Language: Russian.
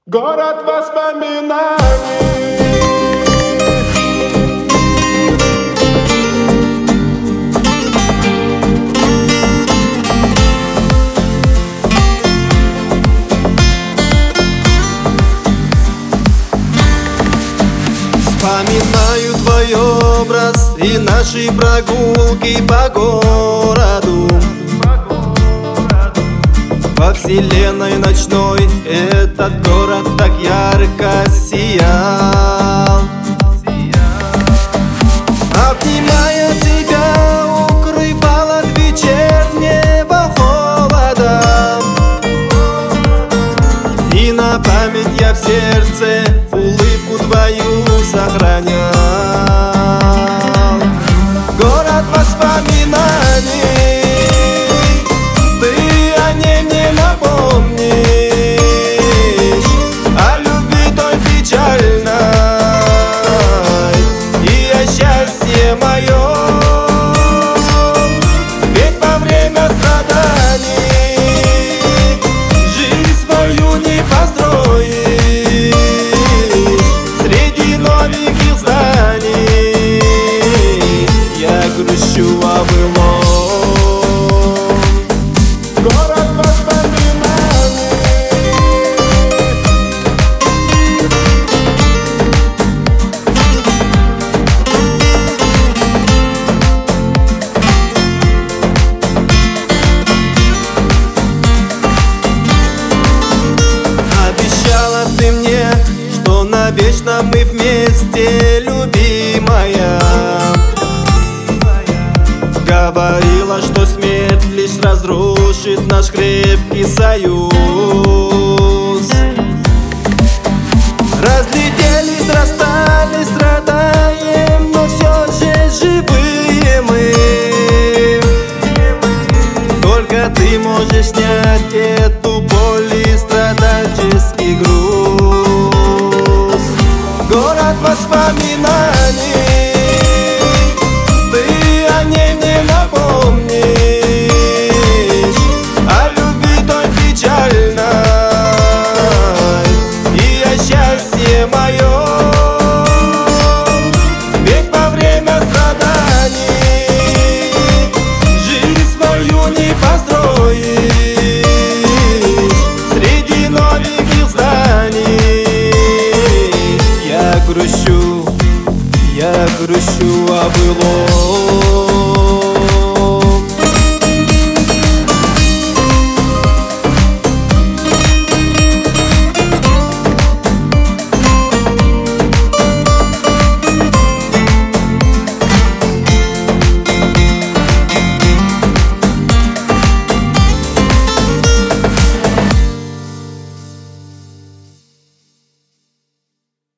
Город воспоминаний. Вспоминаю твой образ и наши прогулки по городу. Во вселенной ночной этот город так ярко сиял. Обнимая тебя, укрывал от вечернего холода. И на память я в сердце улыбку твою сохранял. Город воспоминаний, ты о ней мне напомнишь, о любви той печальной и о счастье моем. Ведь во время страданий жизнь свою не построишь среди новеньких зданий. Я грущу о былом. Город воспоминаний. Обещала ты мне, что навечно мы вместе, любимая. Говорила, что смерть лишь разрушит наш крепкий союз. Разлетелись, расстались, страдаем, но все же живые мы. Только ты можешь снять эту боль и страдальческий груз. Город воспоминаний, ты о ней мне напомнишь, о любви той печальной и о счастье моем. Ведь во время страданий жизнь свою не построишь среди новеньких зданий. Я грущу о былом.